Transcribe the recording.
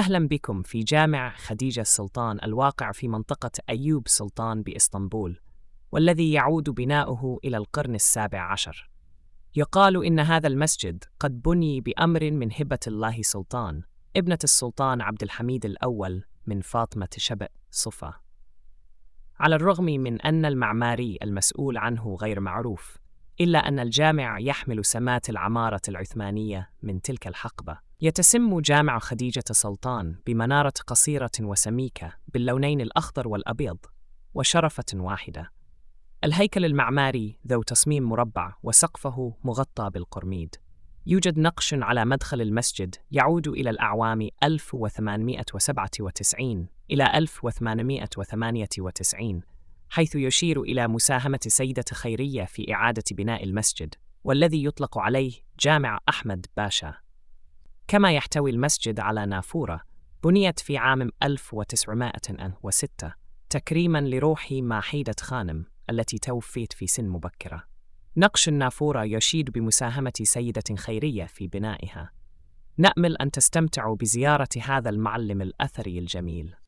أهلا بكم في جامع خديجة السلطان الواقع في منطقة أيوب سلطان بإسطنبول، والذي يعود بناؤه إلى القرن ال17. يقال إن هذا المسجد قد بني بأمر من هبة الله سلطان ابنة السلطان عبد الحميد الأول من فاطمة شبأ صفا. على الرغم من أن المعماري المسؤول عنه غير معروف، إلا أن الجامع يحمل سمات العمارة العثمانية من تلك الحقبة. يتسم جامع خديجة سلطان بمنارة قصيرة وسميكة باللونين الأخضر والأبيض وشرفة واحدة. الهيكل المعماري ذو تصميم مربع وسقفه مغطى بالقرميد. يوجد نقش على مدخل المسجد يعود إلى الأعوام 1897 إلى 1898، حيث يشير إلى مساهمة سيدة خيرية في إعادة بناء المسجد، والذي يطلق عليه جامع أحمد باشا. كما يحتوي المسجد على نافورة بنيت في عام 1906 تكريماً لروح ماحيدة خانم التي توفيت في سن مبكرة. نقش النافورة يشيد بمساهمة سيدة خيرية في بنائها. نأمل أن تستمتعوا بزيارة هذا المعلم الأثري الجميل.